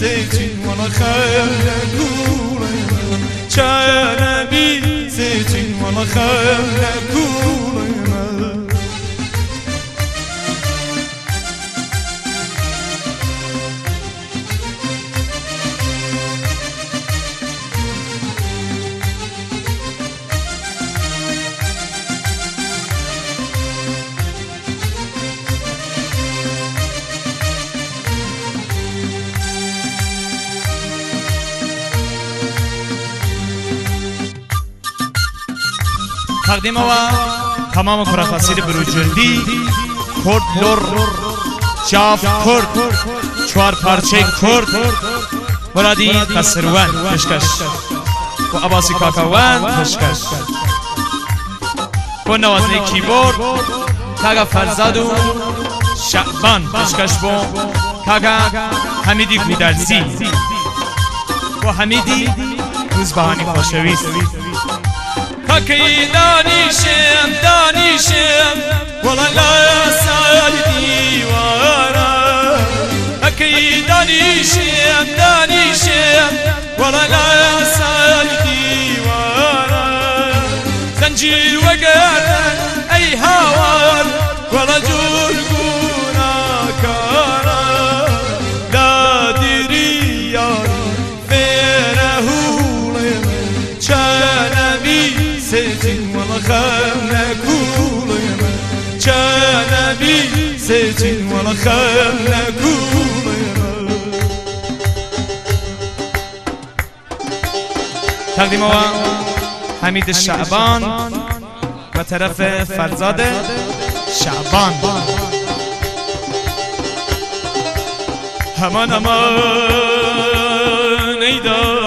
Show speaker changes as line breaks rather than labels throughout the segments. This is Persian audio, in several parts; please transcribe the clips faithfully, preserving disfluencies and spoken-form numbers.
زيتون ولا خير نقول كان بي زيتون ولا خير نقول
تقدیم و تمام پروفسور بروجردی کرد لور جاف کرد چوار پارچه کرد مرادی قصروان پشکش و عباسی کاکاوان پشکش و نوازنه کیبورد کاغا فرزاد و شعبان پشکش بو کاغا حمیدی گودرزی و حمیدی روزبهانی خوشویست
هكي دانيشم دانيشم والله لا سال ديوانا هكي دانيشم دانيشم والله لا سال ديوانا زنجير وقرن اي هوار والله جرقونا كانا لا ديري يار فيرهولي كان بي زيتون ولا خير نقول كان بي زيتون ولا خير نقول
تقدیم و حمید شعبان و طرف فرزاد شعبان
همان همان ایدا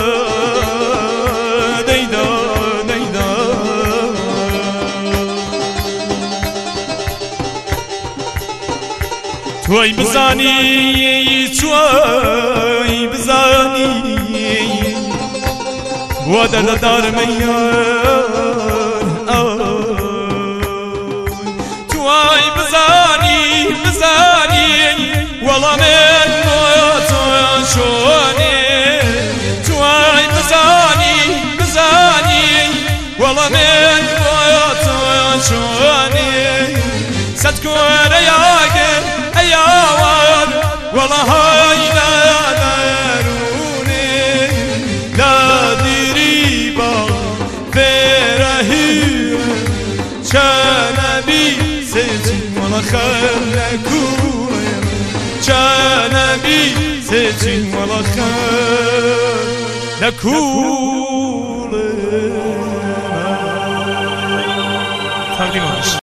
توی بزانی توی بزانی و در دار میان توی بزانی بزانی والا من موتون شونی توی بزانی بزانی والا من موتون شونی صد کره یاگر ایوان والله های ندارونی ندیری با فرهی چنبی زیتون والله خیر نکویم چنبی زیتون والله خیر نکویم